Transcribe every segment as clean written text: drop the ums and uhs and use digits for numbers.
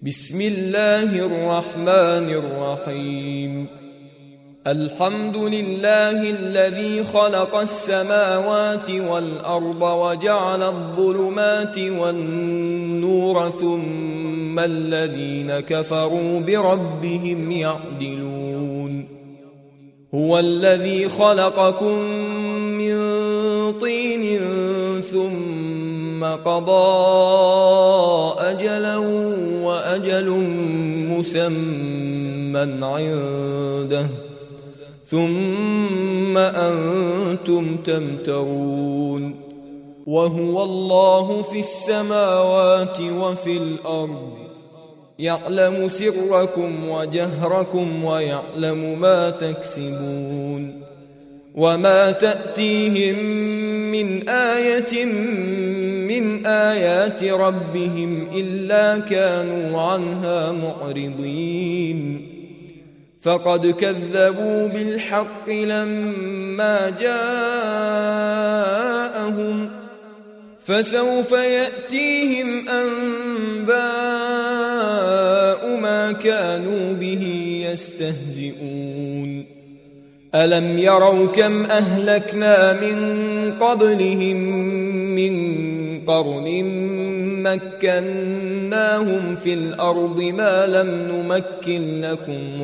بسم الله الرحمن الرحيم. الحمد لله الذي خلق السماوات والأرض وجعل الظلمات والنور ثم الذين كفروا بربهم يعدلون. هو الذي خلقكم من طين ثم قضى أجلا وأجل مسمى عنده ثم أنتم تمترون. وهو الله في السماوات وفي الأرض يعلم سركم وجهركم ويعلم ما تكسبون. وما تأتيهم من آية من آيات ربهم إلا كانوا عنها معرضين. فقد كذبوا بالحق لما جاءهم فسوف يأتيهم أنباء ما كانوا به يستهزئون. ألم يروا كم أهلكنا من قبلهم من قرن مكناهم في الأرض ما لم نمكن لكم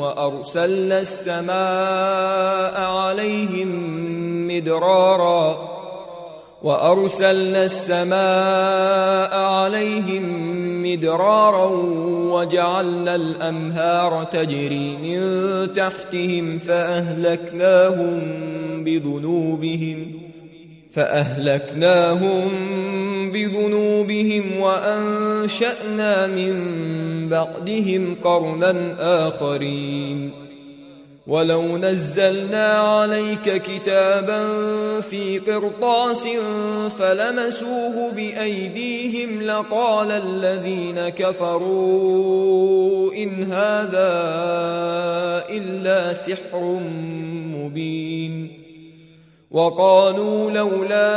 وأرسلنا السماء عليهم مدرارا وجعلنا الأنهار تجري من تحتهم فأهلكناهم بذنوبهم وأنشأنا من بعدهم قرنا آخرين. ولو نزلنا عليك كتابا في قرطاس فلمسوه بأيديهم لقال الذين كفروا إن هذا إلا سحر مبين. وقالوا لولا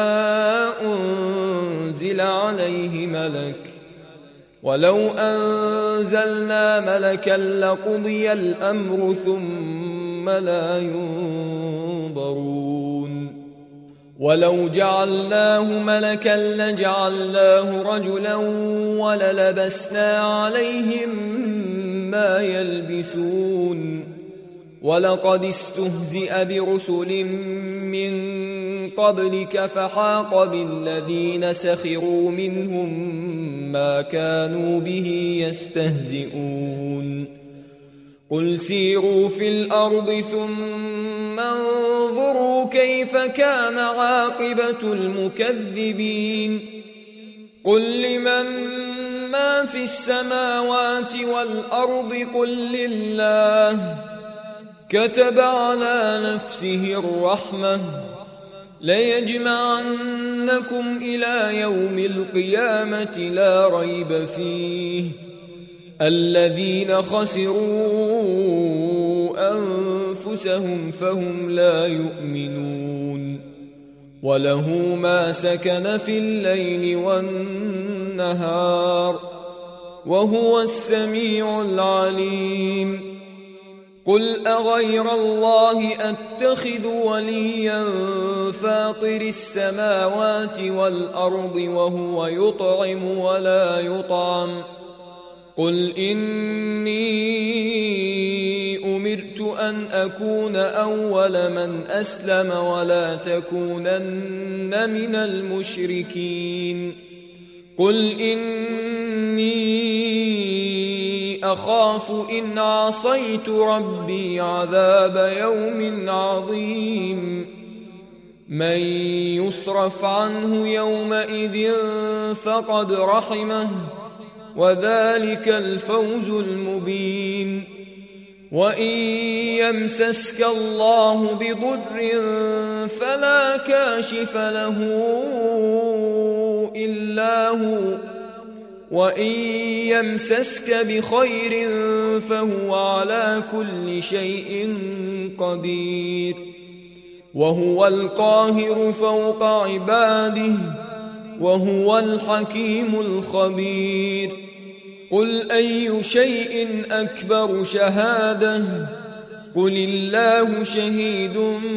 أنزل عليه ملك ولو أنزلنا ملكا لقضي الأمر ثم لا ينظرون. ولو جعلناه ملكا لجعلناه رجلا وللبسنا عليهم ما يلبسون. ولقد استهزئ برسل من قبلك فحاق بالذين سخروا منهم ما كانوا به يستهزئون. قل سيروا في الأرض ثم انظروا كيف كان عاقبة المكذبين. قل لمن ما في السماوات والأرض قل لله كتب على نفسه الرحمة ليجمعنكم إلى يوم القيامة لا ريب فيه. الذين خسروا أنفسهم فهم لا يؤمنون. وله ما سكن في الليل والنهار وهو السميع العليم. قل أغير الله أتخذ وليا فاطر السماوات والأرض وهو يطعم ولا يطعم. قل إني أمرت أن أكون أول من أسلم ولا تكونن من المشركين. قل إني أخاف إن عصيت ربي عذاب يوم عظيم. من يصرف عنه يومئذ فقد رحمه وذلك الفوز المبين. وإن يمسسك الله بضر فلا كاشف له إلا هو وإن يمسسك بخير فهو على كل شيء قدير. وهو القاهر فوق عباده وهو الحكيم الخبير. قل أي شيء أكبر شهادة قل الله شهيد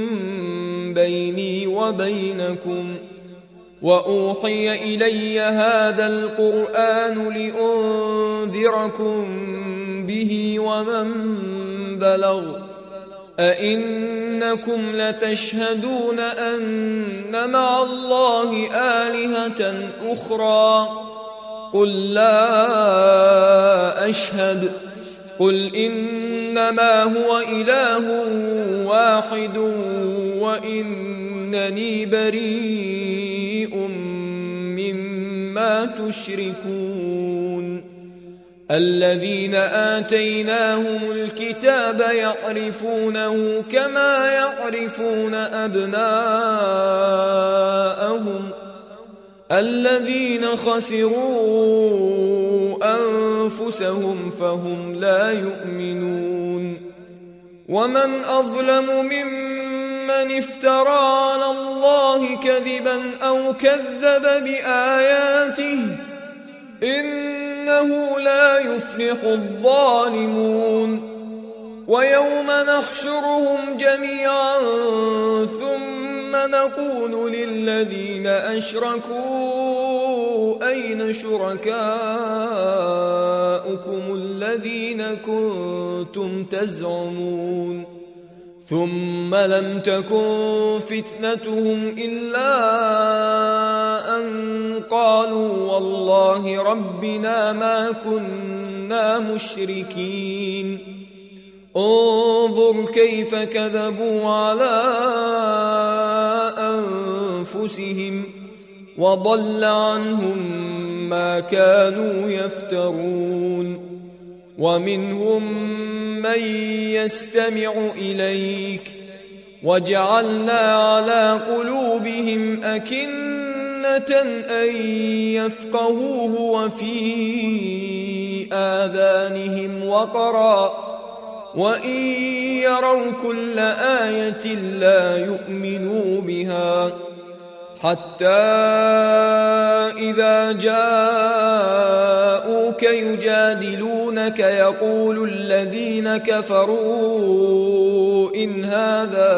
بيني وبينكم وأوحي إلي هذا القرآن لأنذركم به ومن بلغ أئنكم لتشهدون أن مع الله آلهة أخرى قل لا أشهد قل إنما هو إله واحد وإنني بريء مما تشركون الذين آتيناهم الكتاب يعرفونه كما يعرفون أبناءهم الذين خسروا أنفسهم فهم لا يؤمنون ومن أظلم ممن افترى على الله كذبا أو كذب بآياته إنه لا يفلح الظالمون ويوم نحشرهم جميعا ثم نقول للذين أشركوا أين شركاؤكم الذين كنتم تزعمون ثم لم تكن فتنتهم إلا أن قالوا والله ربنا ما كنا مشركين انظر كيف كذبوا على أنفسهم وضل عنهم ما كانوا يفترون ومنهم من يستمع إليك وجعلنا على قلوبهم أكنة أن يفقهوه وفي آذانهم وقرا وإن يروا كل آية لا يؤمنوا بها حتى إذا جاءوك يجادلونك يقول الذين كفروا إن هذا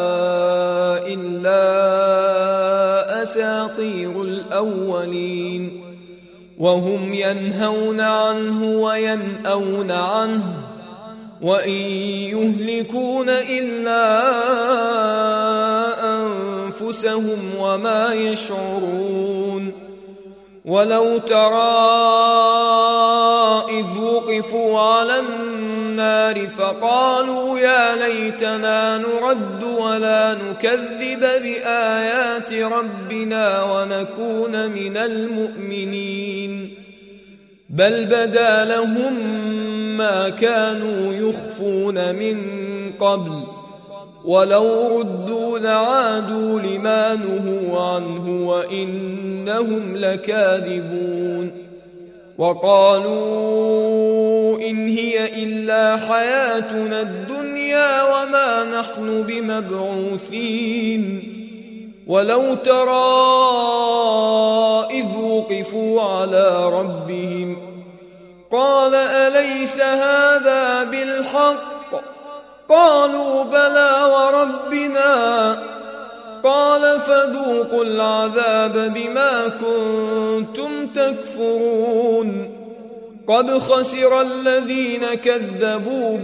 إلا أساطير الأولين وهم ينهون عنه وينأون عنه وإن يهلكون إلا أنفسهم وما يشعرون ولو ترى إذ وقفوا على النار فقالوا يا ليتنا نرد ولا نكذب بآيات ربنا ونكون من المؤمنين بل بدا لهم ما كانوا يخفون من قبل ولو ردوا لعادوا لما نهوا عنه وإنهم لكاذبون وقالوا إن هي إلا حياتنا الدنيا وما نحن بمبعوثين ولو ترى إذ وقفوا على ربهم قال أليس هذا بالحق قالوا بلى وربنا قال فذوقوا العذاب بما كنتم تكفرون قد خسر الذين كذبوا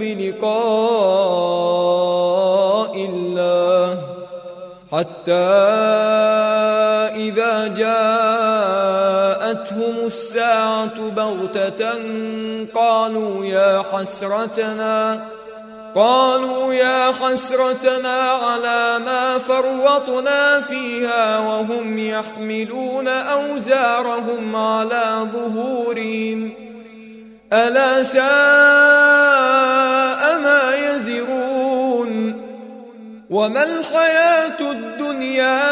بلقاء الله حتى إذا جاءتهم الساعة بغتة قالوا يا حسرتنا على ما فرطنا فيها وهم يحملون أوزارهم على ظهورهم ألا ساء ما يزرون وما الحياة الدنيا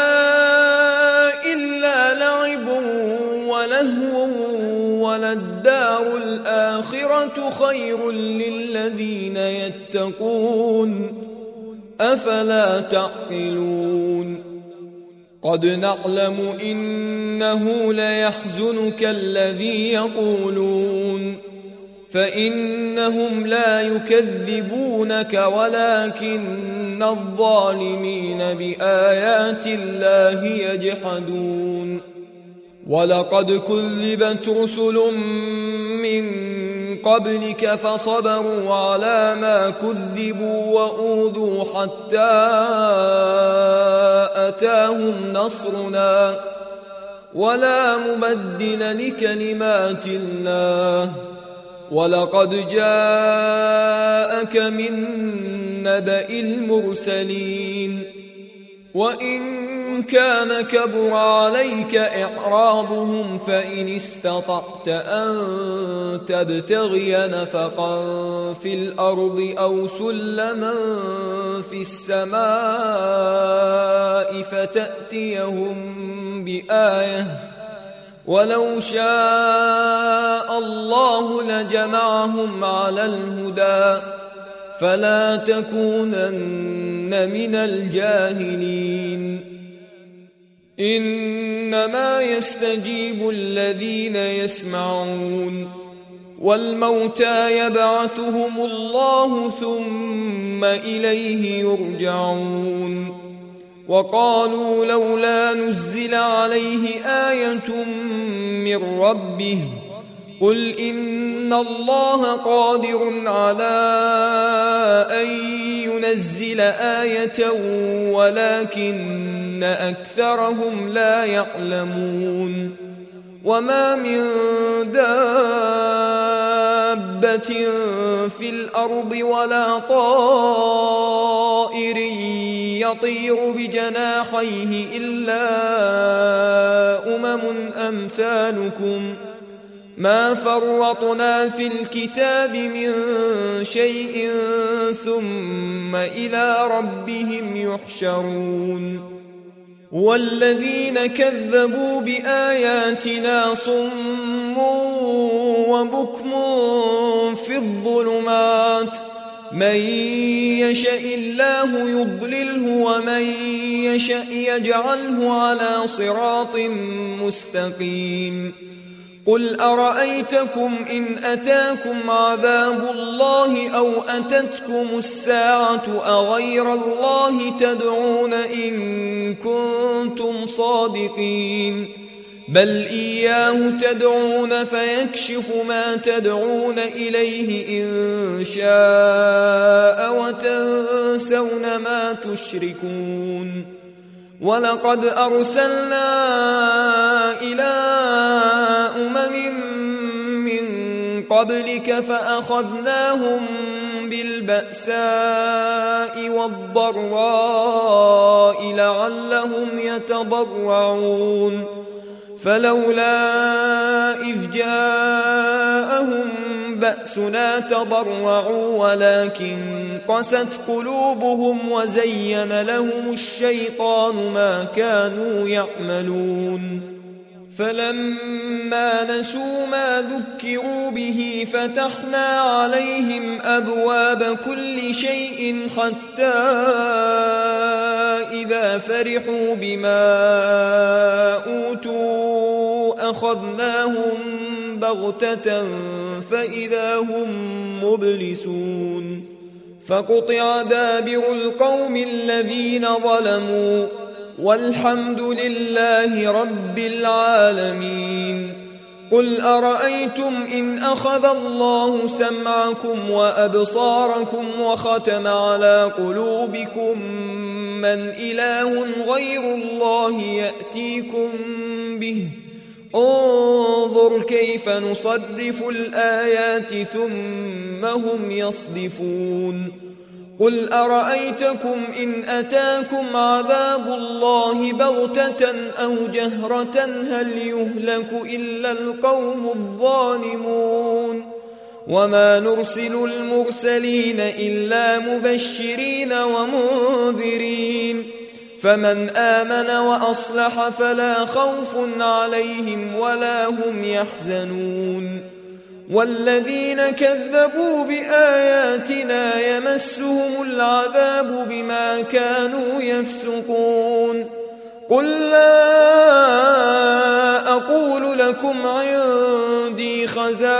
إلا لعب ولهو وللدار الآخرة خير للذين يتقون أفلا تعقلون قد نعلم إنه ليحزنك الذي يقولون فإنهم لا يكذبونك ولكن الظالمين بآيات الله يجحدون ولقد كذبت رسل من قبلك فصبروا على ما كذبوا وأوذوا حتى أتاهم نصرنا ولا مبدل لكلمات الله ولقد جاءك من نبأ المرسلين وإن كان كبر عليك إعراضهم فإن استطعت أن تبتغي نفقا في الأرض أو سلما في السماء فتأتيهم بآية ولو شاء الله لجمعهم على الهدى فلا تكونن من الجاهلين إنما يستجيب الذين يسمعون والموتى يبعثهم الله ثم إليه يرجعون وقالوا لولا نزل عليه آية من ربه قل إن الله قادر على أن ينزل آية ولكن أكثرهم لا يعلمون وما من دابة في الأرض ولا طائر يطير بجناحيه إلا أمثالكم ما فرطنا في الكتاب من شيء ثم إلى ربهم يحشرون والذين كذبوا بآياتنا صم وبكم في الظلمات من يشاء الله يضلله ومن يشاء يجعله على صراط مستقيم قل أرأيتكم إن أتاكم عذاب الله أو أتتكم الساعة أغير الله تدعون إن كنتم صادقين بل إياه تدعون فيكشف ما تدعون إليه إن شاء وتنسون ما تشركون ولقد أرسلنا إلى من قبلك فأخذناهم بالبأساء والضراء لعلهم يتضرعون فلولا إذ جاءهم بأسنا تضرعوا ولكن قست قلوبهم وزين لهم الشيطان ما كانوا يعملون فلما نسوا ما ذكروا به فتحنا عليهم أبواب كل شيء حتى إذا فرحوا بما أوتوا أخذناهم بغتة فإذا هم مبلسون فقطع دابر القوم الذين ظلموا والحمد لله رب العالمين قل أرأيتم إن أخذ الله سمعكم وأبصاركم وختم على قلوبكم من إله غير الله يأتيكم به انظر كيف نصرف الآيات ثم هم يصدفون قل أرأيتكم إن أتاكم عذاب الله بغتة أو جهرة هل يهلك إلا القوم الظالمون وما نرسل المرسلين إلا مبشرين ومنذرين فمن آمن وأصلح فلا خوف عليهم ولا هم يحزنون والذين كذبوا بآياتنا يمسهم العذاب بما كانوا يفسقون قل لا أقول لكم عندي خزائن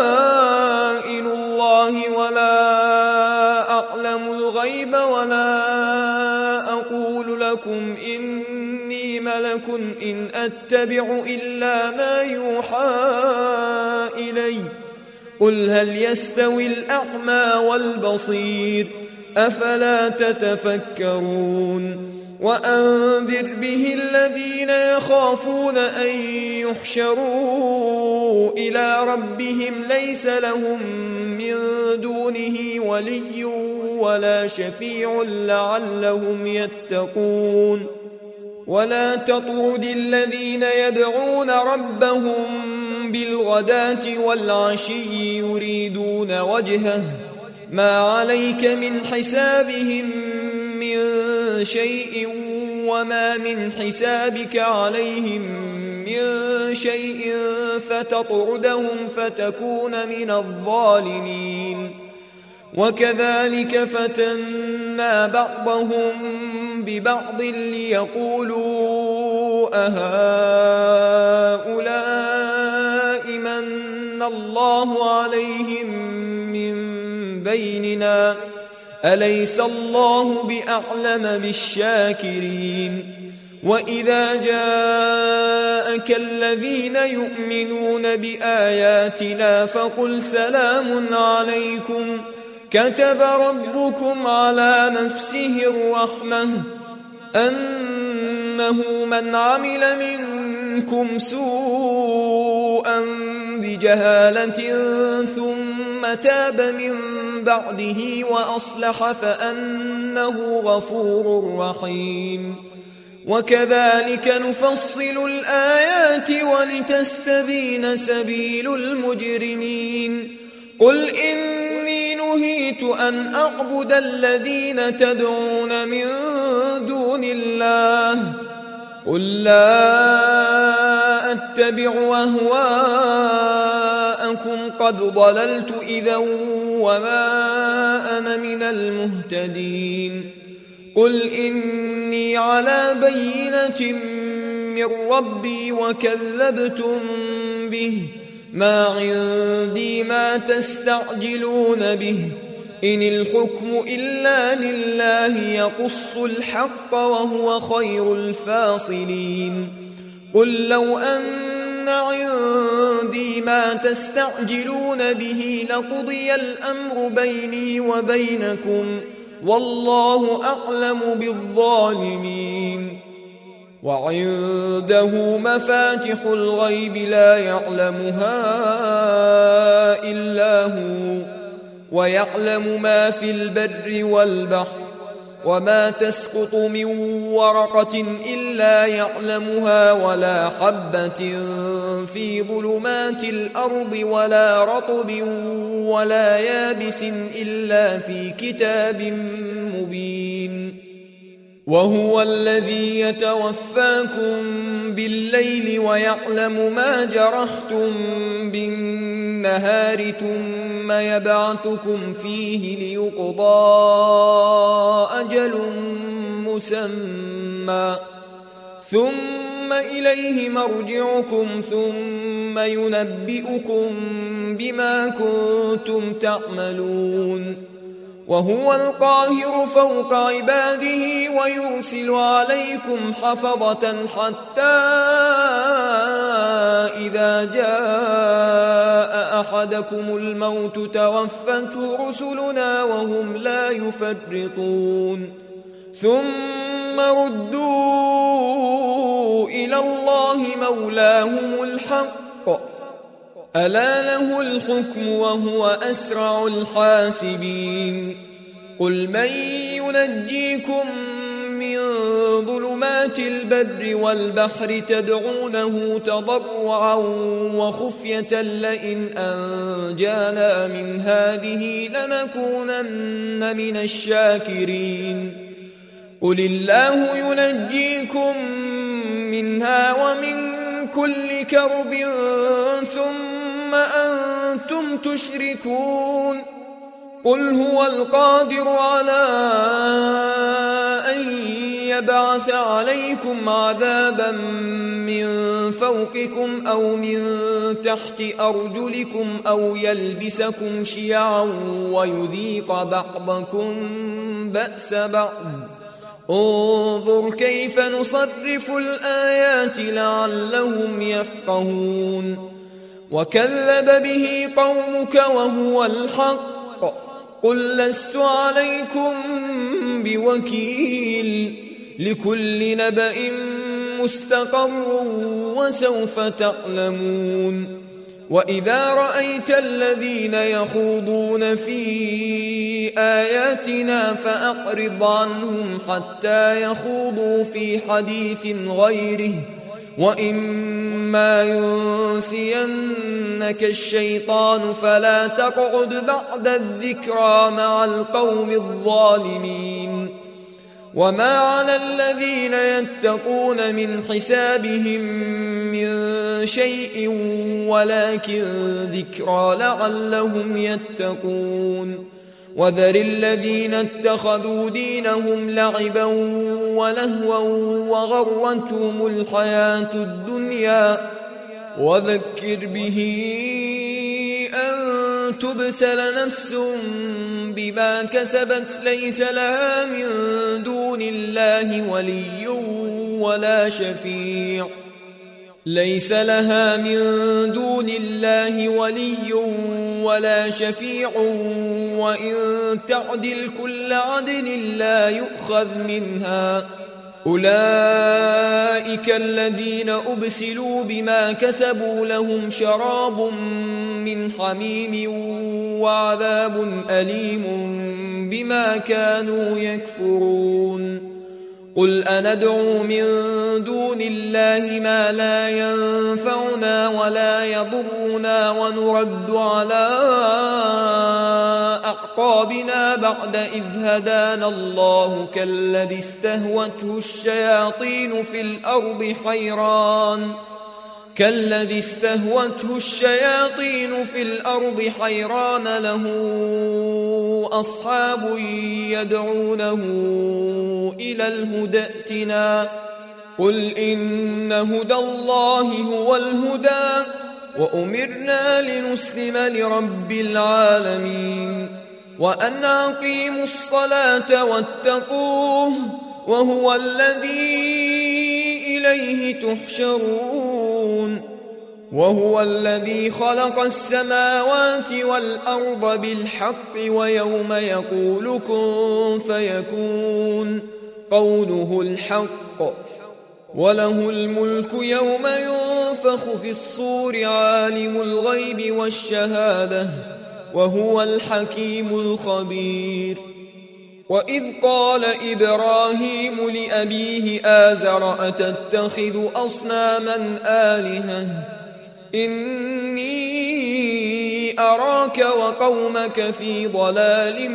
الله ولا أعلم الغيب ولا أقول لكم إني ملك إن أتبع إلا ما يوحى إلي قل هل يستوي الأعمى والبصير أفلا تتفكرون وأنذر به الذين يخافون أن يحشروا إلى ربهم ليس لهم من دونه ولي ولا شفيع لعلهم يتقون ولا تطرد الذين يدعون ربهم بالغداة والعشي يريدون وجهه ما عليك من حسابهم من شيء وما من حسابك عليهم من شيء فتطردهم فتكون من الظالمين وكذلك فتنا بعضهم ببعض ليقولوا أهؤلاء من الله عليهم من بيننا أليس الله بأعلم بالشاكرين وإذا جاءك الذين يؤمنون بآياتنا فقل سلام عليكم كتب ربكم على نفسه الرحمة أنه من عمل منكم سوءا بجهالة ثم تاب من بعده وأصلح فأنه غفور رحيم وكذلك نفصل الآيات ولتستبين سبيل المجرمين قل إني نهيت أن أعبد الذين تدعون من دون الله قل لا أتبع أهواءكم قد ضللت إذا وما أنا من المهتدين قل إني على بينة من ربي وكذبتم به ما عندي ما تستعجلون به إن الحكم إلا لله يقص الحق وهو خير الفاصلين قل لو أن عندي ما تستعجلون به لقضي الأمر بيني وبينكم والله أعلم بالظالمين وعنده مفاتح الغيب لا يعلمها إلا هو ويعلم ما في البر والبحر وما تسقط من ورقة إلا يعلمها ولا حبة في ظلمات الأرض ولا رطب ولا يابس إلا في كتاب مبين وهو الذي يتوفاكم بالليل ويعلم ما جرحتم بالنهار ثم يبعثكم فيه ليقضى أجل مسمى ثم إليه مرجعكم ثم ينبئكم بما كنتم تعملون وهو القاهر فوق عباده ويرسل عليكم حفظة حتى إذا جاء أحدكم الموت توفته رسلنا وهم لا يفرطون ثم ردوا إلى الله مولاهم الحق ألا له الحكم وهو أسرع الحاسبين قل من ينجيكم من ظلمات البر والبحر تدعونه تضرعا وخفية لئن أنجانا من هذه لنكونن من الشاكرين قل الله ينجيكم منها ومن كل كرب ثم أنتم تشركون قل هو القادر على أن يبعث عليكم عذابا من فوقكم أو من تحت أرجلكم أو يلبسكم شيعا ويذيق بعضكم بأس بعض. انظر كيف نصرف الآيات لعلهم يفقهون. وكذب به قومك وهو الحق قل لست عليكم بوكيل لكل نبأ مستقر وسوف تعلمون. وإذا رأيت الذين يخوضون في آياتنا فأعرض عنهم حتى يخوضوا في حديث غيره وإما ينسينك الشيطان فلا تقعد بعد الذكرى مع القوم الظالمين. وما على الذين يتقون من حسابهم من شيء ولكن ذكرى لعلهم يتقون. وذر الذين اتخذوا دينهم لعبا ولهوا وغرتهم الحياة الدنيا وذكر به أن تبسل نفس بما كسبت ليس لها من دون الله ولي ولا شفيع وإن تعدل كل عدل لا يؤخذ منها. أولئك الذين أبسلوا بما كسبوا لهم شراب من حميم وعذاب أليم بما كانوا يكفرون. قل أندعو من دون الله ما لا ينفعنا ولا يضرنا ونرد على أعقابنا بعد إذ هدانا الله كالذي استهوته الشياطين في الأرض حيران له أصحاب يدعونه إلى الهدى ائتنا. قل إن هدى الله هو الهدى وأمرنا لنسلم لرب العالمين وأن أقيموا الصلاة واتقوه وهو الذي إليه تحشرون. وهو الذي خلق السماوات والأرض بالحق ويوم يقول كن فيكون قوله الحق وله الملك يوم ينفخ في الصور عالم الغيب والشهادة وهو الحكيم الخبير. وإذ قال إبراهيم لأبيه آزر أتتخذ أصناما آلهة إني أراك وقومك في ضلال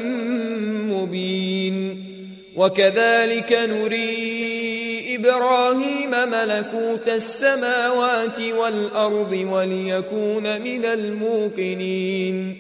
مبين. وكذلك نري إبراهيم ملكوت السماوات والأرض وليكون من الموقنين.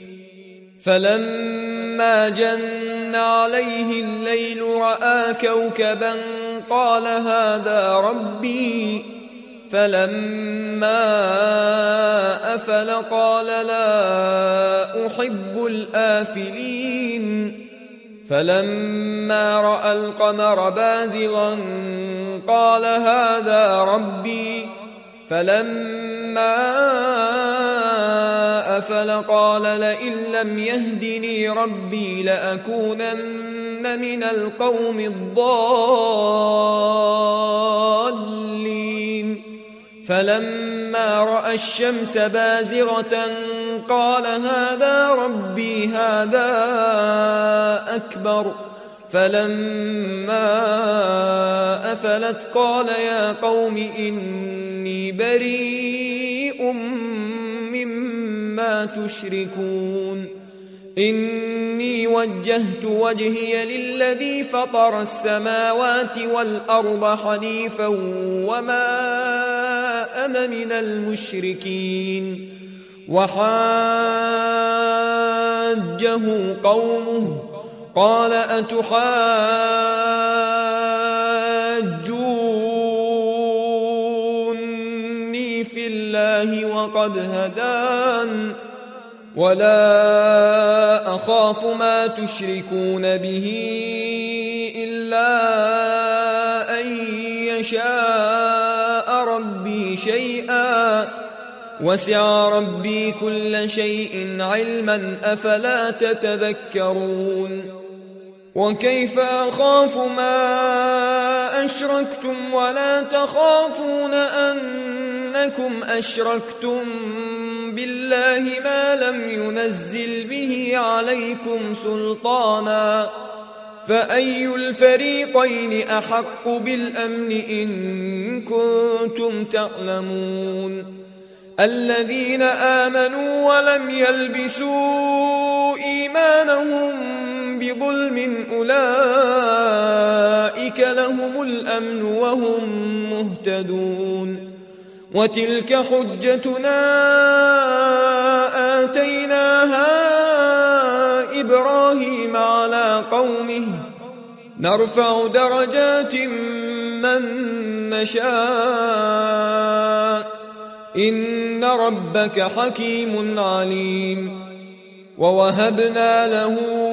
فلما جن عليه الليل رأى كوكبا قال هذا ربي فلما أفل قال لا أحب الآفلين. فلما رأى القمر بازغا قال هذا ربي فلما أفل قال لئن لم يهدني ربي لأكونن من القوم الضالين. فلما رأى الشمس بازغة قال هذا ربي هذا أكبر. فلما أفلت قال يا قوم إني بريء مما تشركون. إني وجهت وجهي للذي فطر السماوات والأرض حنيفا وما أنا من المشركين. وحاجه قومه قال أتحاجوني يحاجوني في الله وقد هدان ولا أخاف ما تشركون به إلا أن يشاء ربي شيئا وسع ربي كل شيء علما أفلا تتذكرون وكيف أخاف ما أشركتم ولا تخافون أنكم أشركتم بالله ما لم ينزل به عليكم سلطانا فأي الفريقين أحق بالأمن إن كنتم تعلمون الذين آمنوا ولم يلبسوا إيمانهم بظلم أولئك لهم الأمن وهم مهتدون وتلك حجتنا آتيناها إبراهيم على قومه نرفع درجات من نشاء إن ربك حكيم عليم ووهبنا له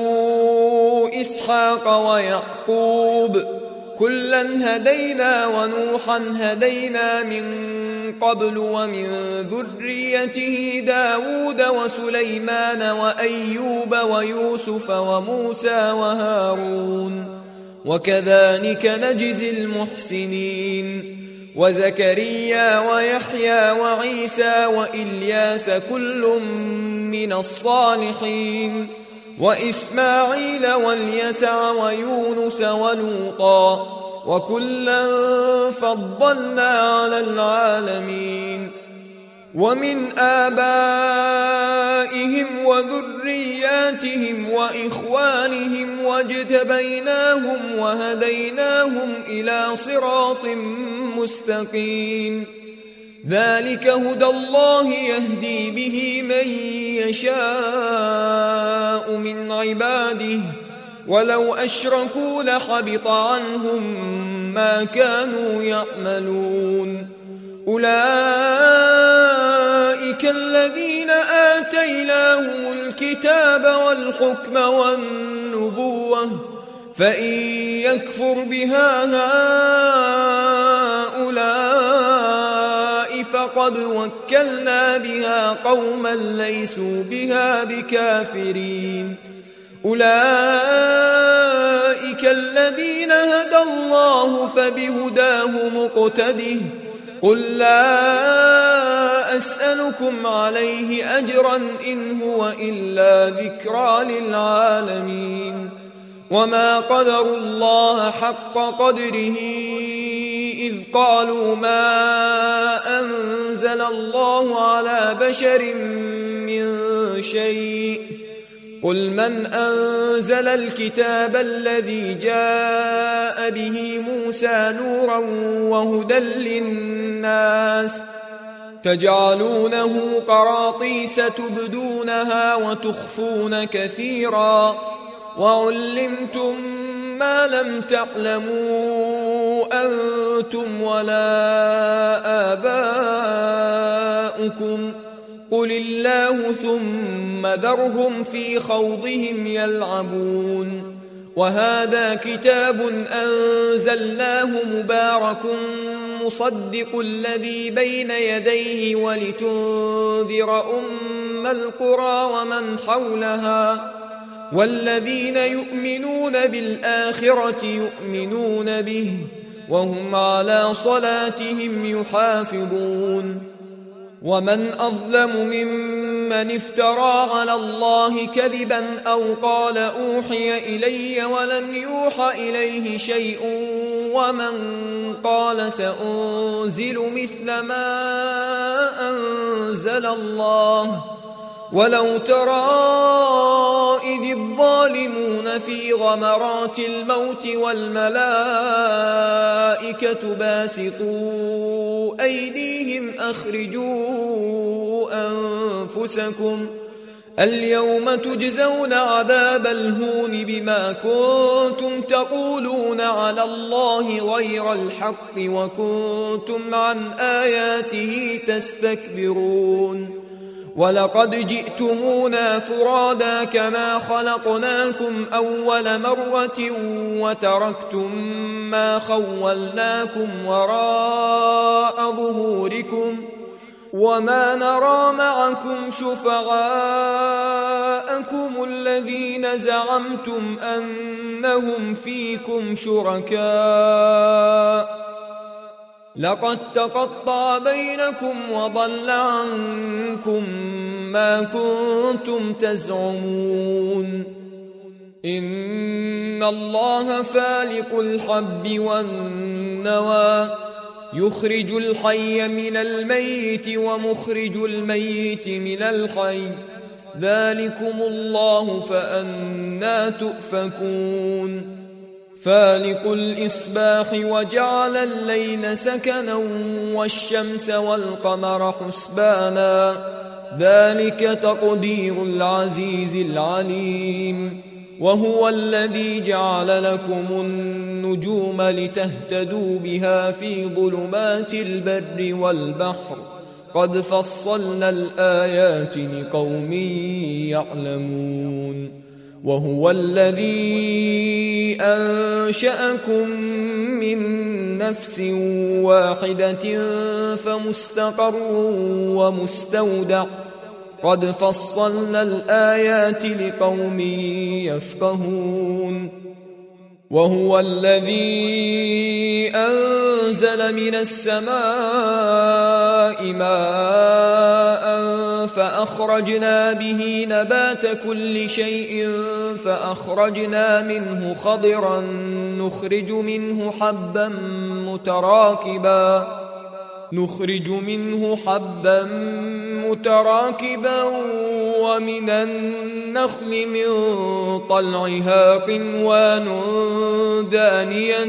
إسحاق ويعقوب كلا هدينا ونوحا هدينا من قبل ومن ذريته داود وسليمان وأيوب ويوسف وموسى وهارون وكذلك نجزي المحسنين وزكريا ويحيى وعيسى وإلياس كل من الصالحين وإسماعيل واليسع ويونس ولوطا وكلا فضلنا على العالمين ومن آبائهم وذرياتهم وإخوانهم واجتبيناهم وهديناهم إلى صراط مستقيم ذلك هدى الله يهدي به من يشاء من عباده ولو أشركوا لحبط عنهم ما كانوا يعملون أولئك الذين آتيناهم الكتاب والحكم والنبوة فإن يكفر بها هؤلاء فقد وكلنا بها قوما ليسوا بها بكافرين أولئك الذين هدى الله فبهداه مقتده قل لا أسألكم عليه أجرا إن هو إلا ذكرى للعالمين وما قدروا الله حق قدره إذ قالوا ما أنزل الله على بشر من شيء قل من أنزل الكتاب الذي جاء به موسى نورا وهدى للناس تجعلونه قراطيس تبدونها وتخفون كثيرا وعلمتم ما لم تعلموا أنتم ولا آباؤكم قل الله ثم ذرهم في خوضهم يلعبون وهذا كتاب أنزلناه مبارك مصدق الذي بين يديه ولتنذر أم القرى ومن حولها والذين يؤمنون بالآخرة يؤمنون به وهم على صلاتهم يحافظون ومن أظلم ممن افترى على الله كذبا أو قال أوحي إلي ولم يوحى إليه شيء ومن قال سأنزل مثل ما أنزل الله ولو ترى إذ الظالمون في غمرات الموت والملائكة باسطوا أيديهم أخرجوا اليوم تجزون عذاب الهون بما كنتم تقولون على الله غير الحق وكنتم عن آياته تستكبرون ولقد جئتمونا فرادا كما خلقناكم أول مرة وتركتم ما خولناكم وراء ظهوركم وما نرى معكم شفعاءكم الذين زعمتم أنهم فيكم شركاء لقد تقطع بينكم وضل عنكم ما كنتم تزعمون إن الله فالق الحب والنوى يخرج الحي من الميت ومخرج الميت من الحي ذلكم الله فأنى تؤفكون فالق الإصباح وجعل الليل سكنا والشمس والقمر حسبانا ذلك تقدير العزيز العليم وهو الذي جعل لكم النجوم لتهتدوا بها في ظلمات البر والبحر قد فصلنا الآيات لقوم يعلمون وهو الذي أنشأكم من نفس واحدة فمستقر ومستودع قد فصلنا الآيات لقوم يفقهون وهو الذي أنزل من السماء ماء فأخرجنا به نبات كل شيء فأخرجنا منه خضرا نخرج منه حبا متراكبا ومن النخل من طلعها قنوان دانية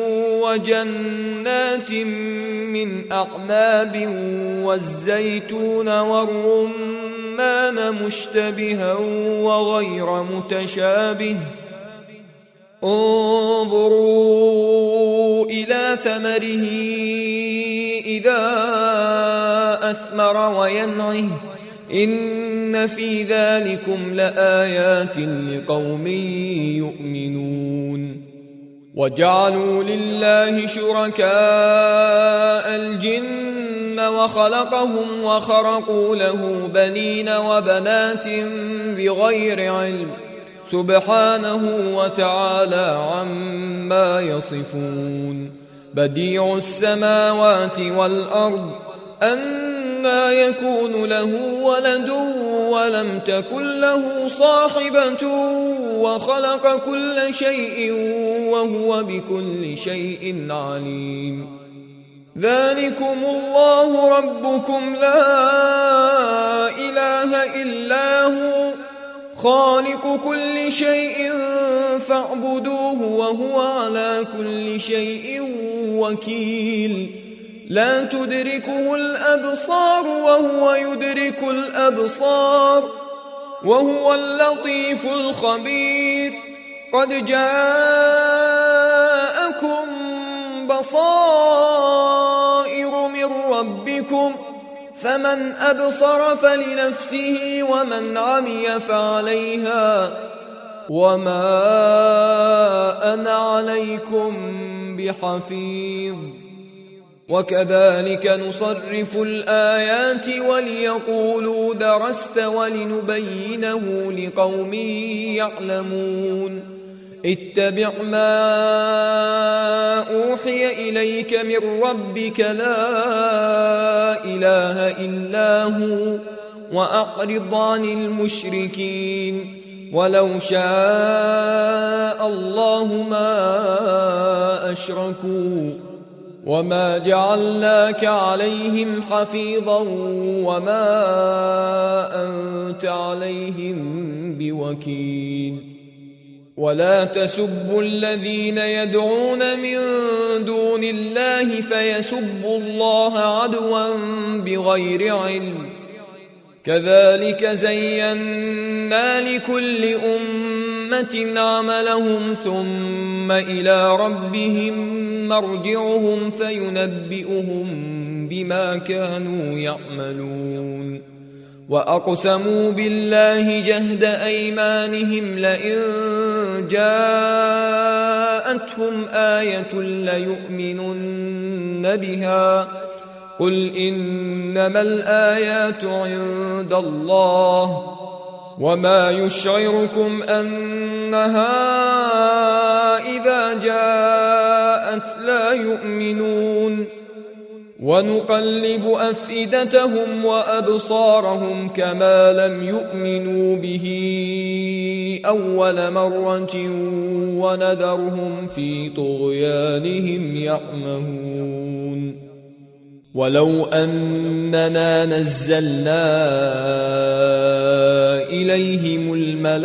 وجنات من أعناب والزيتون والرمان مشتبها وغير متشابه انظروا إلى ثمره إذا أثمر وينعه إن في ذلكم لآيات لقوم يؤمنون وجعلوا لله شركاء الجن وخلقهم وخرقوا له بنين وبنات بغير علم سبحانه وتعالى عما يصفون بديع السماوات والأرض أنى يكون له ولد ولم تكن له صاحبة وخلق كل شيء وهو بكل شيء عليم ذلكم الله ربكم لا إله إلا هو خالق كل شيء فاعبدوه وهو على كل شيء وكيل لا تدركه الأبصار وهو يدرك الأبصار وهو اللطيف الخبير قد جاءكم بصائر من ربكم فمن أبصر فلنفسه ومن عمي فعليها وما أنا عليكم بحفيظ وكذلك نصرف الآيات وليقولوا درست ولنبينه لقوم يعلمون اتبع ما أوحي إليك من ربك لا إله إلا هو وأعرض عن المشركين ولو شاء الله ما أشركوا وما جعلناك عليهم حفيظا وما أنت عليهم بوكيل ولا تسبوا الذين يدعون من دون الله فيسبوا الله عدوا بغير علم كذلك زينا لكل أمة عملهم ثم إلى ربهم مرجعهم فينبئهم بما كانوا يعملون وأقسموا بالله جهد أيمانهم لئن جاءتهم آية ليؤمنن بها قل إنما الآيات عند الله وما يشعركم أنها إذا جاءت لا يؤمنون ونقلب أفئدتهم وأبصارهم كما لم يؤمنوا به أول مرة ونذرهم في طغيانهم يعمهون ولو أننا نزلنا إليهم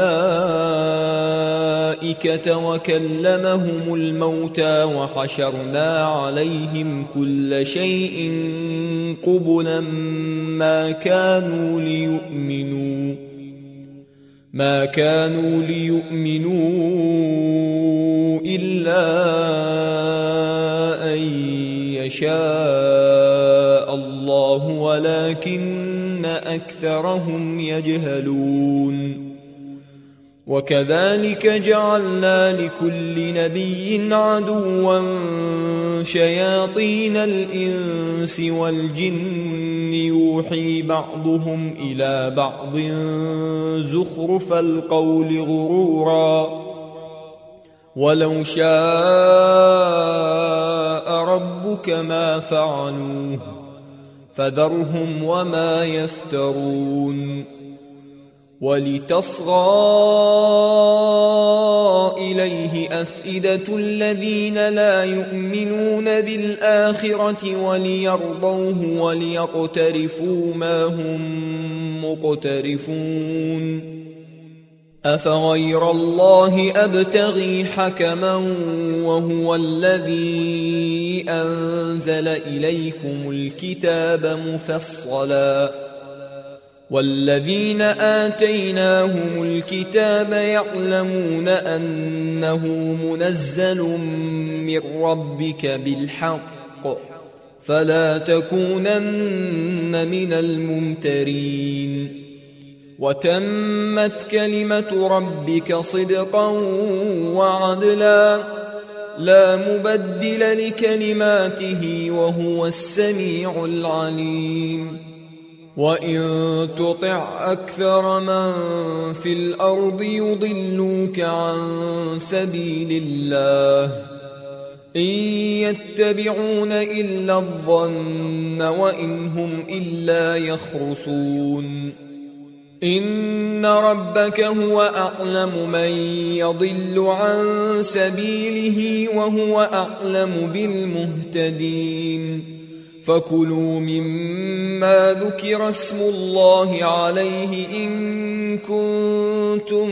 الملائكة وكلمهم الموتى وحشرنا عليهم كل شيء قبلا ما كانوا ليؤمنوا إلا أن يشاء الله ولكن أكثرهم يجهلون وكذلك جعلنا لكل نبي عدوا شياطين الإنس والجن يوحي بعضهم إلى بعض زخرف القول غرورا ولو شاء ربك ما فعلوه فذرهم وما يفترون ولتصغى إليه أفئدة الذين لا يؤمنون بالآخرة وليرضوه وليقترفوا ما هم مقترفون أفغير الله أبتغي حكما وهو الذي أنزل إليكم الكتاب مفصلا والذين آتيناهم الكتاب يعلمون أنه منزل من ربك بالحق فلا تكونن من الممترين وتمت كلمة ربك صدقا وعدلا لا مبدل لكلماته وهو السميع العليم وإن تطع أكثر من في الأرض يضلوك عن سبيل الله إن يتبعون إلا الظن وإن هم إلا يخرصون إن ربك هو أعلم من يضل عن سبيله وهو أعلم بالمهتدين فكلوا مما ذكر اسم الله عليه إن كنتم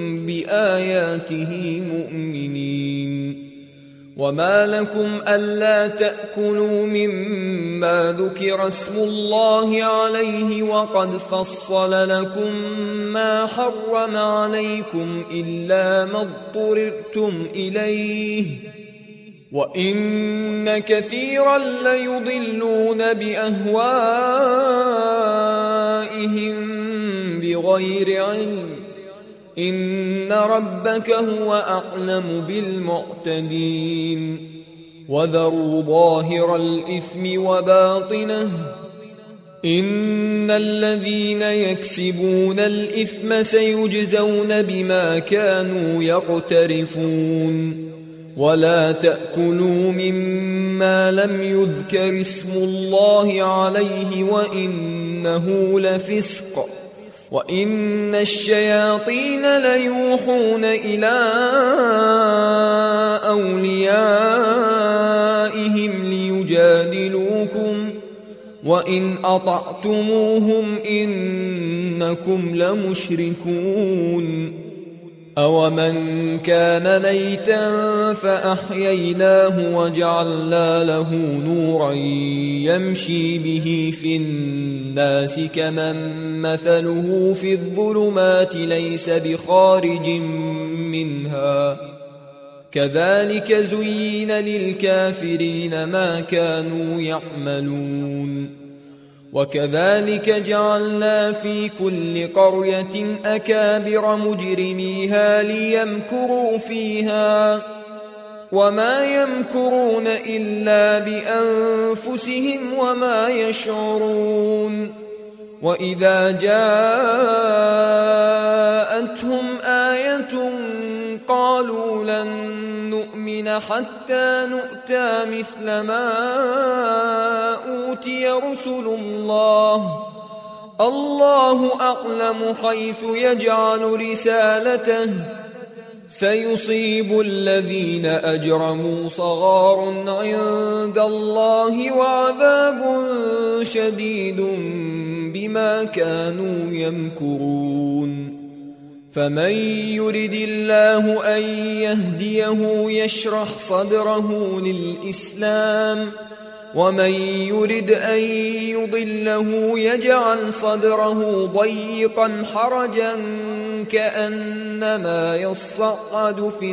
بآياته مؤمنين وما لكم ألا تأكلوا مما ذكر اسم الله عليه وقد فصل لكم ما حرم عليكم إلا ما اضطررتم إليه وإن كثيرا ليضلون بأهوائهم بغير علم إن ربك هو أعلم بالمعتدين وذروا ظاهر الإثم وباطنه إن الذين يكسبون الإثم سيجزون بما كانوا يقترفون ولا تأكلوا مما لم يذكر اسم الله عليه وإنه لفسق وإن الشياطين ليوحون إلى أوليائهم ليجادلوكم وإن أطعتموهم إنكم لمشركون أَوَمَنْ كَانَ مَيْتًا فَأَحْيَيْنَاهُ وَجَعَلْنَا لَهُ نُورًا يَمْشِي بِهِ فِي النَّاسِ كَمَنْ مَثَلُهُ فِي الظُّلُمَاتِ لَيْسَ بِخَارِجٍ مِنْهَا كَذَلِكَ زُيِّنَ لِلْكَافِرِينَ مَا كَانُوا يَعْمَلُونَ وَكَذَلِكَ جَعَلْنَا فِي كُلِّ قَرْيَةٍ أَكَابِرَ مُجْرِمِيهَا لِيَمْكُرُوا فِيهَا وَمَا يَمْكُرُونَ إِلَّا بِأَنفُسِهِمْ وَمَا يَشْعُرُونَ وَإِذَا جَاءَتْهُمْ آيَةٌ قَالُوا لَن نُّؤْمِنَ حَتَّى نُؤْتَىٰ مِثْلَ مَا أُوتِيَ رُسُلُ اللَّهُ أَعْلَمُ حَيْثُ يَجْعَلُ رِسَالَتَهُ سَيُصِيبُ الَّذِينَ أَجْرَمُوا صَغَارٌ عِندَ اللَّهِ وَعَذَابٌ شَدِيدٌ بِمَا كَانُوا يَمْكُرُونَ فَمَن يُرِدِ اللَّهُ أَن يَهْدِيَهُ يَشْرَحْ صَدْرَهُ لِلْإِسْلَامِ وَمَن يُرِدْ أَن يُضِلَّهُ يَجْعَلْ صَدْرَهُ ضَيِّقًا حَرَجًا كَأَنَّمَا يَصَّعَّدُ في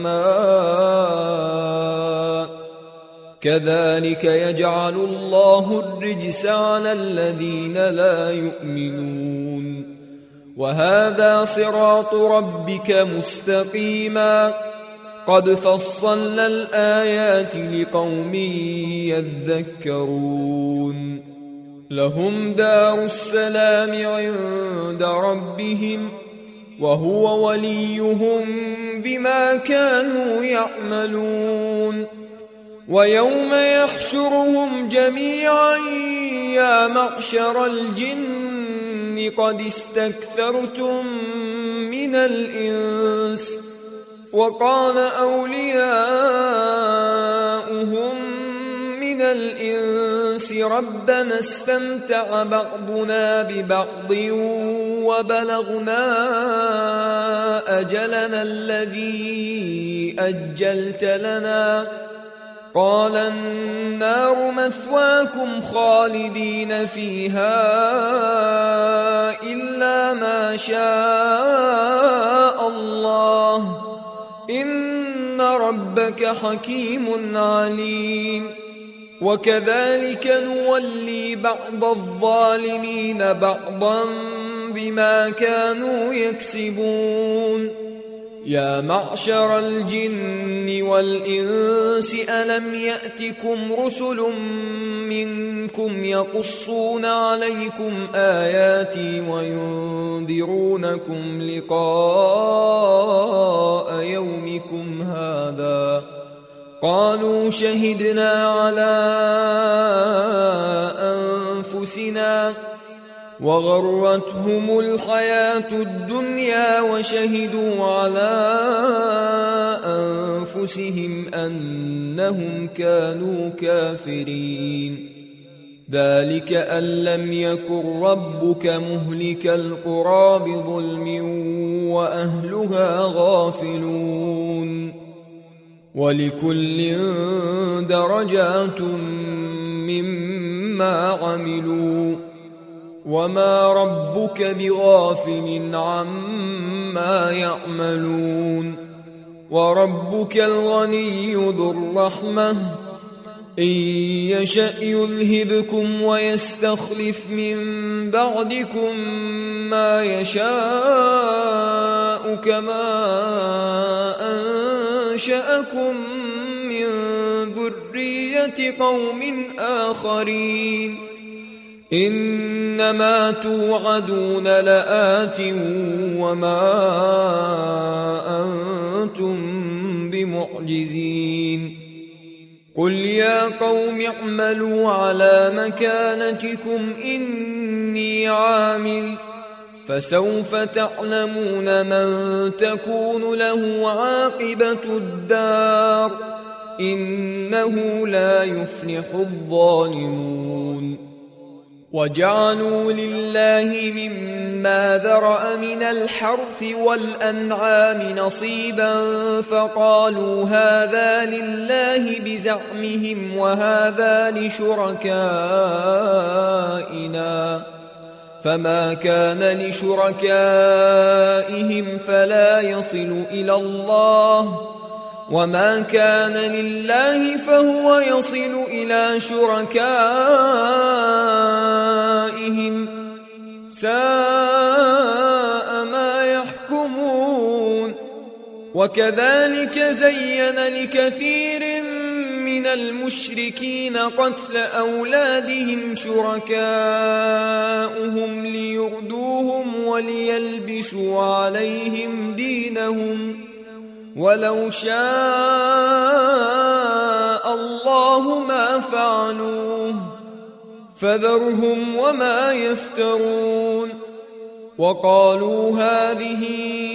السَّمَاءِ كَذَلِكَ يَجْعَلُ اللَّهُ الرِّجْسَ عَلَى الَّذِينَ لَا يُؤْمِنُونَ وَهَذَا صِرَاطُ رَبِّكَ مُسْتَقِيمًا قَدْ فَصَّلْنَا الْآيَاتِ لِقَوْمٍ يَذَّكَّرُونَ لَهُمْ دَارُ السَّلَامِ عِندَ رَبِّهِمْ وَهُوَ وَلِيُّهُم بِمَا كَانُوا يَعْمَلُونَ وَيَوْمَ يَحْشُرُهُمْ جَمِيعًا يَا مَعْشَرَ الْجِنِّ قَدِ اسْتَكْثَرْتُم مِّنَ الْإِنسِ وَقَالَ أَوْلِيَاؤُهُم مِّنَ الْإِنسِ رَبَّنَا اسْتَمْتَعَ بَعْضُنَا بِبَعْضٍ وَبَلَغْنَا أَجَلَنَا الَّذِي أَجَّلْتَ لَنَا قَالَ النَّارُ مَثْوَاكُمْ خَالِدِينَ فِيهَا إِلَّا مَا شَاءَ اللَّهُ إِنَّ رَبَّكَ حَكِيمٌ عَلِيمٌ وَكَذَلِكَ نُوَلِّي بَعْضَ الظَّالِمِينَ بَعْضًا بِمَا كَانُوا يَكْسِبُونَ يَا مَعْشَرَ الْجِنِّ وَالْإِنسِ أَلَمْ يَأْتِكُمْ رُسُلٌ مِّنكُمْ يَقُصُّونَ عَلَيْكُمْ آيَاتِي وَيُنذِرُونَكُمْ لِقَاءَ يَوْمِكُمْ هَٰذَا قَالُوا شَهِدْنَا عَلَىٰ أَنفُسِنَا وَغَرَّتْهُمُ الْحَيَاةُ الدُّنْيَا وَشَهِدُوا عَلَىٰ أَنفُسِهِمْ أَنَّهُمْ كَانُوا كَافِرِينَ ذَلِكَ أَن لَّمْ يَكُن رَّبُّكَ مُهْلِكَ الْقُرَىٰ بِظُلْمٍ وَأَهْلُهَا غَافِلُونَ وَلِكُلٍّ دَرَجَاتٌ مِّمَّا عَمِلُوا وَمَا رَبُّكَ بِغَافِلٍ عَمَّا يَعْمَلُونَ وَرَبُّكَ الْغَنِيُّ ذُو الرَّحْمَةِ إِن يَشَأْ يُذْهِبْكُمْ وَيَسْتَخْلِفْ مِن بَعْدِكُم مَّا يَشَاءُ كَمَا أَنشَأَكُم مِّن ذُرِّيَّةِ قَوْمٍ آخَرِينَ إِنَّمَا تُوعَدُونَ لَآتٍ وَمَا أَنتُم بِمُعْجِزِينَ قُلْ يَا قَوْمِ اعْمَلُوا عَلَىٰ مَكَانَتِكُمْ إِنِّي عَامِلٌ فَسَوْفَ تَعْلَمُونَ مَن تَكُونُ لَهُ عَاقِبَةُ الدَّارِ إِنَّهُ لَا يُفْلِحُ الظَّالِمُونَ وجعلوا لله مما ذرأ من الحرث والأنعام نصيبا فقالوا هذا لله بزعمهم وهذا لشركائنا فما كان لشركائهم فلا يصل إلى الله وما كان لله فهو يصل إلى شركائهم ساء ما يحكمون. وكذلك زين لكثير من المشركين قتل أولادهم شركاؤهم ليردوهم وليلبسوا عليهم دينهم ولو شاء الله ما فعلوه فذرهم وما يفترون. وقالوا هذه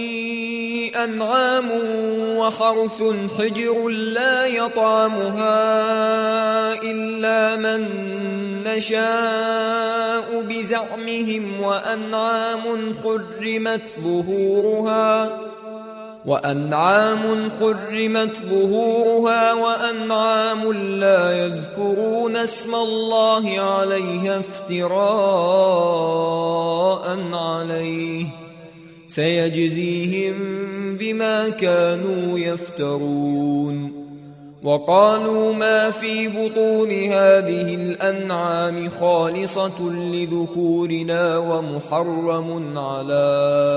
أنعام وحرث حجر لا يطعمها إلا من نشاء بزعمهم وأنعام حرمت ظهورها وأنعام لا يذكرون اسم الله عليها افتراء عليه سيجزيهم بما كانوا يفترون. وقالوا ما في بطون هذه الأنعام خالصة لذكورنا ومحرم على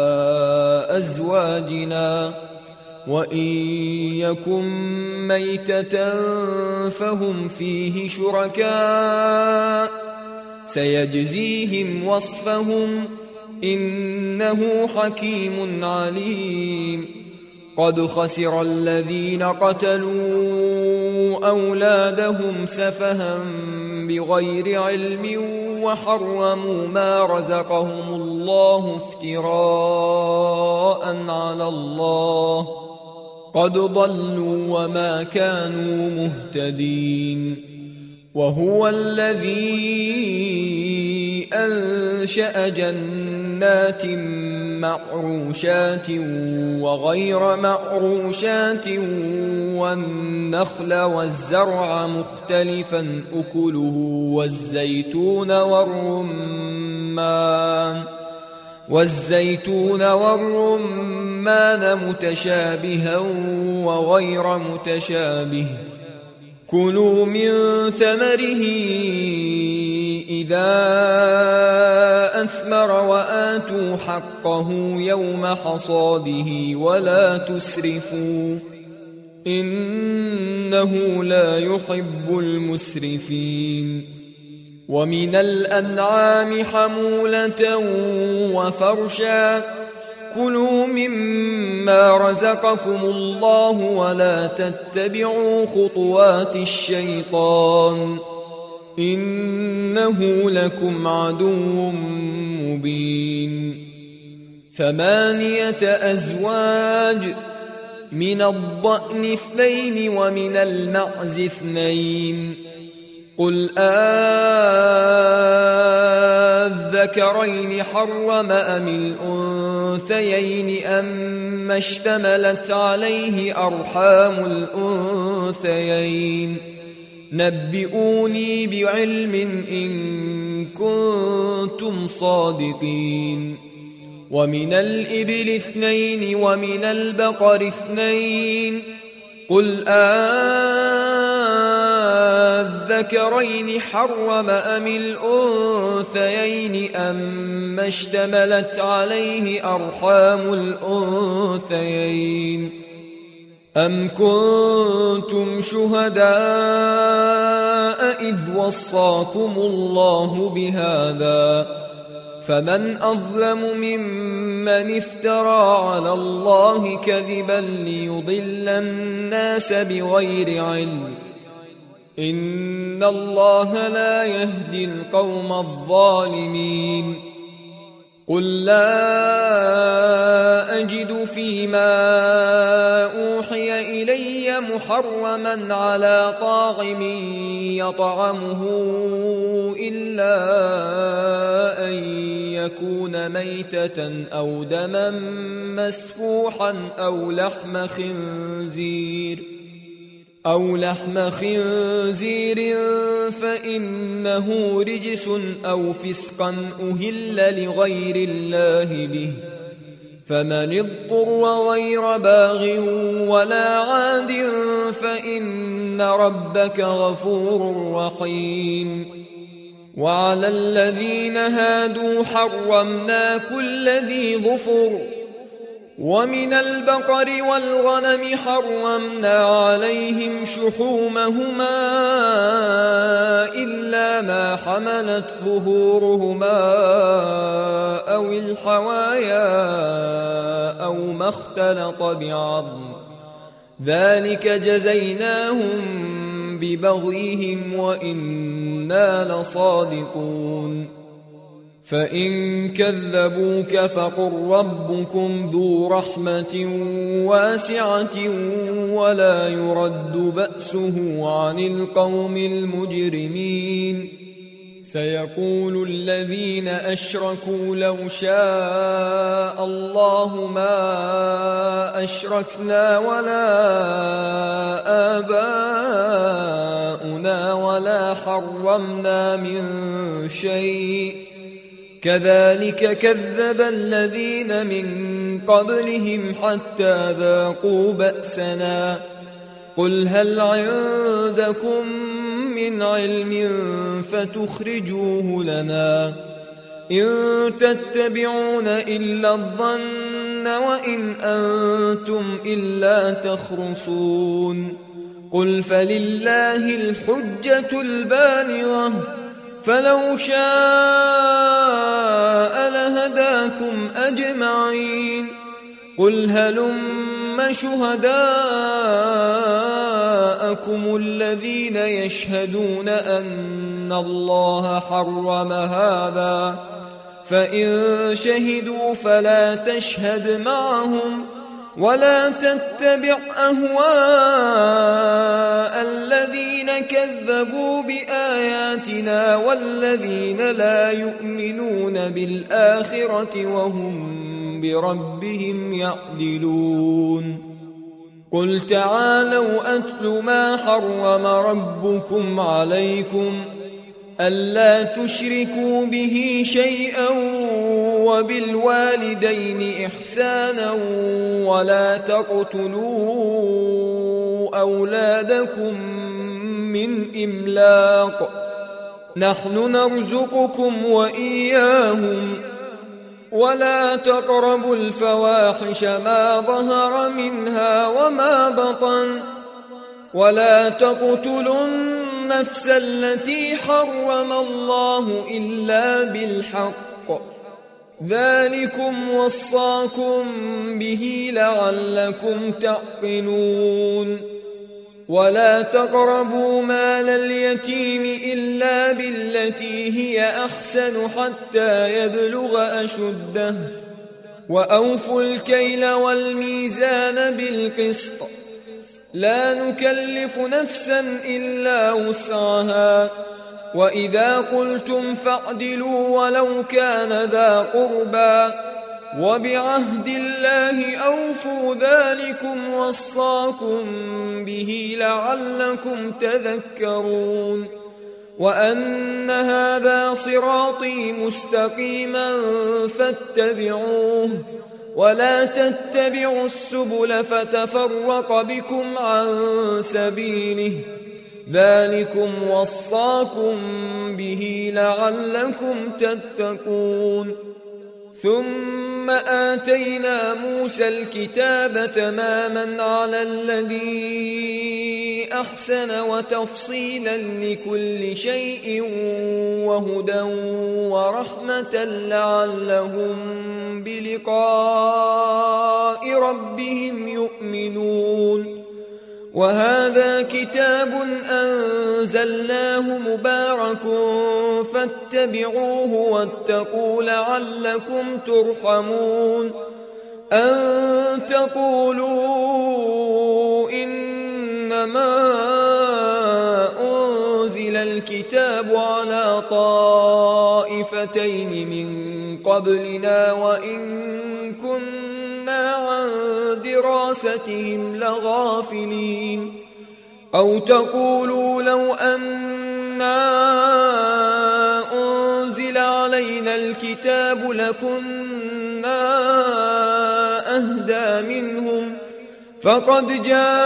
أزواجنا وإن يكن ميتة فهم فيه شركاء سيجزيهم وصفهم إنه حكيم عليم. قد خسر الذين قتلوا أولادهم سفها بغير علم وحرموا ما رزقهم الله افتراء على الله قد ضلوا وما كانوا مهتدين. وهو الذي أنشأ جنات معروشات وغير معروشات والنخل والزرع مختلفا أكله والزيتون والرمان متشابها وغير متشابه كلوا من ثمره إذا أثمر وآتوا حقه يوم حصاده ولا تسرفوا إنه لا يحب المسرفين. ومن الأنعام حمولة وفرشا كلوا مما رزقكم الله ولا تتبعوا خطوات الشيطان إنه لكم عدو مبين. 8 أزواج من الضأن 2 ومن المعز 2 قل الذكرين حرم أم الأنثيين أما اشتملت عليه أرحام الأنثيين نبئوني بعلم إن كنتم صادقين. ومن الإبل 2 ومن البقر 2 قل الذكرين حرم أم الأنثيين أما اشتملت عليه أرحام الأنثيين أم كنتم شهداء إذ وصاكم الله بهذا فمن أظلم ممن افترى على الله كذبا ليضل الناس بغير علم إن الله لا يهدي القوم الظالمين. قل لا أجد فيما أوحي إلي محرما على طاعم يطعمه إلا أن يكون ميتة أو دما مسفوحا أو لحم خنزير فإنه رجس أو فسقا أهل لغير الله به، فمن اضطر غير باغ ولا عاد فإن ربك غفور رحيم. وعلى الذين هادوا حرمنا كل ذي ظفر، ومن البقر والغنم حرمنا عليهم شحومهما إلا ما حملت ظهورهما أو الحوايا أو ما اختلط بعظم، ذلك جزيناهم ببغيهم وإنا لصادقون. فإن كذبوك فقل ربكم ذو رحمة واسعة ولا يرد بأسه عن القوم المجرمين. سيقول الذين أشركوا لو شاء الله ما أشركنا ولا آباؤنا ولا حرمنا من شيء، كذلك كذب الذين من قبلهم حتى ذاقوا بأسنا. قل هل عندكم من علم فتخرجوه لنا؟ إن تتبعون إلا الظن وإن أنتم إلا تخرصون. قل فلله الحجة البالغة، فلو شاء لهداكم أجمعين. قل هلم شهداءكم الذين يشهدون أن الله حرم هذا، فإن شهدوا فلا تشهد معهم ولا تتبع أهواء الذين كذبوا بآياتنا والذين لا يؤمنون بالآخرة وهم بربهم يعدلون. قل تعالوا أتل ما حرم ربكم عليكم ألا تشركوا به شيئا وبالوالدين إحسانا ولا تقتلوا أولادكم من إملاق، نحن نرزقكم وإياهم، ولا تقربوا الفواحش ما ظهر منها وما بطن، ولا تقتلوا النفس التي حرم الله إلا بالحق، ذلكم وصاكم به لعلكم تعقلون. ولا تقربوا مال اليتيم إلا بالتي هي أحسن حتى يبلغ أشده، وأوفوا الكيل والميزان بالقسط، لا نكلف نفسا إلا وسعها، وإذا قلتم فاعدلوا ولو كان ذا قربى، وبعهد الله أوفوا، ذلكم وصاكم به لعلكم تذكرون. وأن هذا صراطي مستقيما فاتبعوه، ولا تتبعوا السبل فتفرق بكم عن سبيله، ذلكم وصاكم به لعلكم تتقون. ثم آتينا موسى الكتاب تماما على الذي أحسن وتفصيلا لكل شيء وهدى ورحمة لعلهم بلقاء ربهم يؤمنون. وهذا كتاب أنزلناه مبارك فاتبعوه واتقوا لعلكم ترحمون. أن تقولوا إن طائفتين من قبلنا وإن كنا عن دراستهم لغافلين أو تقولوا لو أنا أنزل علينا الكتاب لكنا أهدى منهم فقد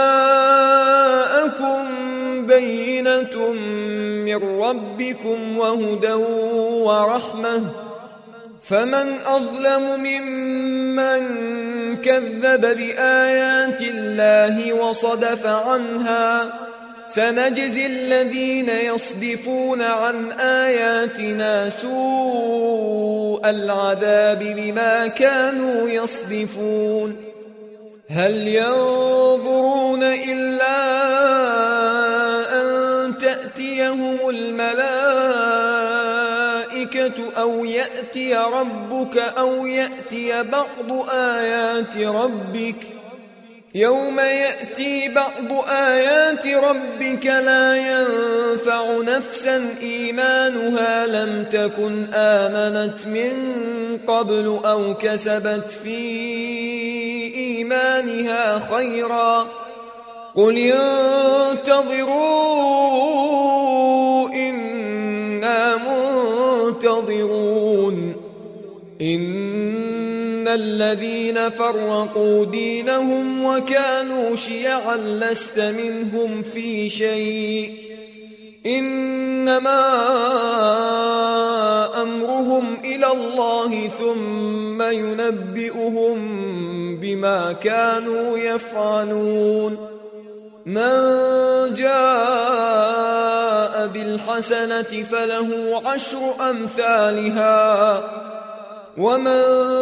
جاءكم بينة من ربكم وهدى ورحمة فمن أظلم ممن كذب بآيات الله وصدف عنها سنجزي الذين يصدفون عن آياتنا سوء العذاب بما كانوا يصدفون هل ينظرون إلا أن تأتيهم الملائكة أو يأتي ربك أو يأتي بعض آيات ربك يوم يأتي بعض آيات ربك لا ينفع نفسا إيمانها لم تكن آمنت من قبل أو كسبت في إيمانها خيرا قل انتظروا إنا منتظرون إن الذين فرقوا دينهم وكانوا شيعا لست منهم في شيء إنما أمرهم إلى الله ثم ينبئهم بما كانوا يفعلون من جاء بالحسنة فله 10 أمثالها ومن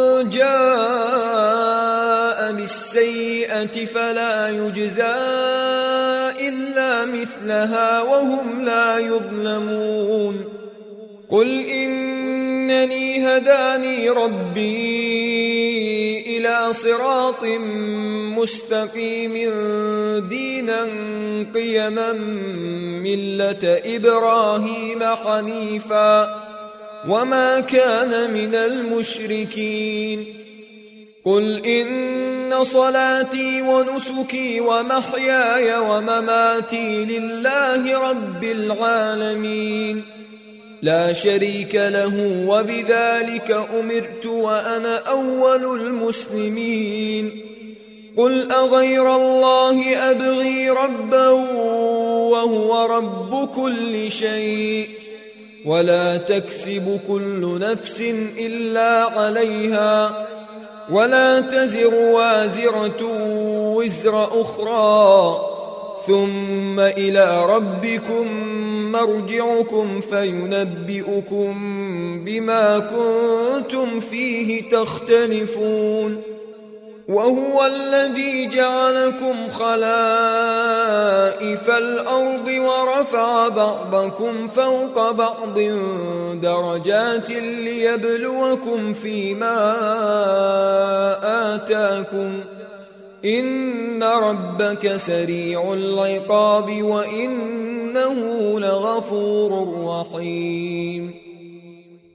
جاء بالسيئة فلا يجزى إلا مثلها وهم لا يظلمون قل إنني هداني ربي إلى صراط مستقيم دينا قيما ملة إبراهيم حنيفا وما كان من المشركين قل إن صلاتي ونسكي ومحياي ومماتي لله رب العالمين لا شريك له وبذلك أمرت وأنا أول المسلمين قل أغير الله أبغي ربا وهو رب كل شيء ولا تكسب كل نفس إلا عليها ولا تزر وازرة وزر أخرى ثم إلى ربكم مرجعكم فينبئكم بما كنتم فيه تختلفون وهو الذي جعلكم خلائف الأرض ورفع بعضكم فوق بعض درجات ليبلوكم فيما آتاكم إن ربك سريع العقاب وإنه لغفور رحيم